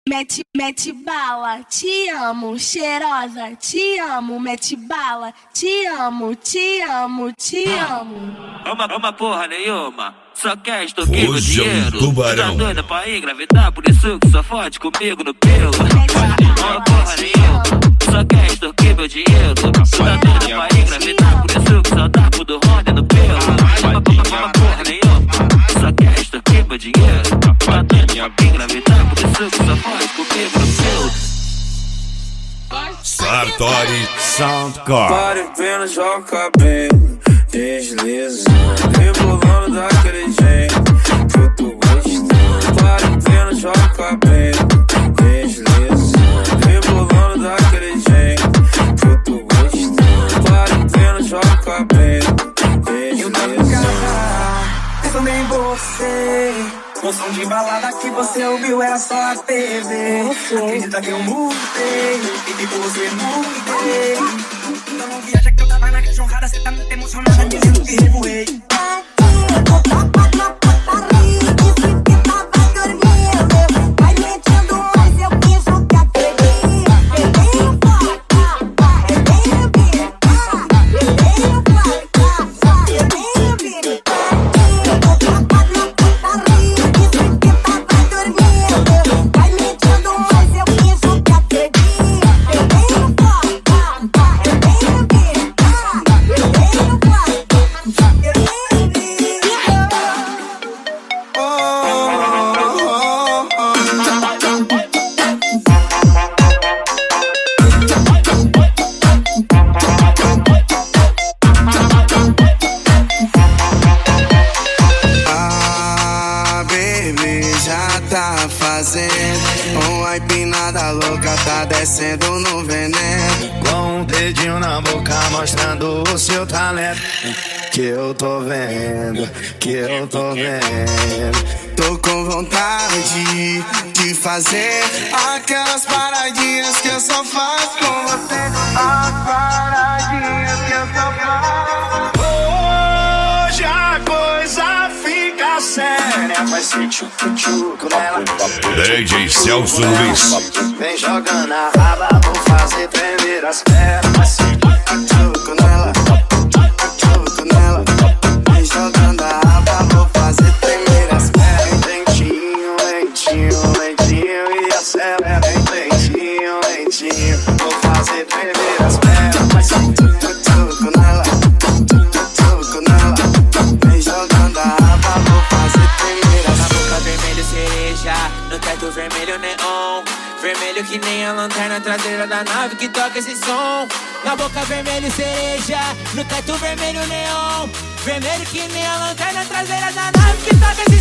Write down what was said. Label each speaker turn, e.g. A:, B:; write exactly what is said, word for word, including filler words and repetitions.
A: Mete, mete bala, te amo, cheirosa, te amo, mete bala, te amo, te amo, te amo.
B: Uma, uma porra nenhuma, só quer extorquir meu
C: Hoje é um
B: dinheiro.
C: tubarão.
B: Tá doida pra engravidar, por isso que só fode comigo no pelo. Uma porra nenhuma, só quer extorquir meu dinheiro. Tá doida pra engravidar, por isso que só dá pro do Honda no pelo. Uma, uma porra nenhuma, só quer extorquir meu dinheiro. Tá doida pra engravidar, por isso que só fode comigo no pelo.
C: Sartori Soundcore.
D: Pare pena, joga o cabelo, desliza, rebolando daquele jeito que eu tô gostando. Pare pena, joga o cabelo, desliza, rebolando daquele jeito que eu tô gostando. Pare pena, joga o cabelo, desliza.
E: Eu também você. Um som de balada que você ouviu era só a T V. Acredita que eu mudei e que você mudei. Então não viaja que eu tava na cachorrada. Cê tá muito emocionada dizendo que revoei.
F: Uma empinada louca tá descendo no veneno, com um dedinho na boca mostrando o seu talento. Que eu tô vendo, que eu tô vendo. Tô com vontade de fazer aquelas paradinhas que eu só faço com você. As paradinhas que eu só faço. Hoje a coisa fica séria, vai ser tchucu-tchucu nela.
C: D J Celso Luiz.
F: Vem jogando a raba, vou fazer tremer as pernas. Vai ser tchucu-tchucu nela, tchucu-tchucu nela. Vem jogando a raba, vou fazer tremer as pernas. Lentinho, lentinho, lentinho e acelera. Lentinho, lentinho, vou fazer tremer as pernas. Vai ser tchucu-tchucu nela, tchucu-tchucu nela. Vem jogando a raba, vou fazer tremer as pernas.
G: Na boca vermelho cereja, no teto vermelho neon. Vermelho que nem a lanterna traseira da nave que toca esse som. Na boca vermelho cereja, no teto vermelho neon. Vermelho que nem a lanterna traseira da nave que toca esse som.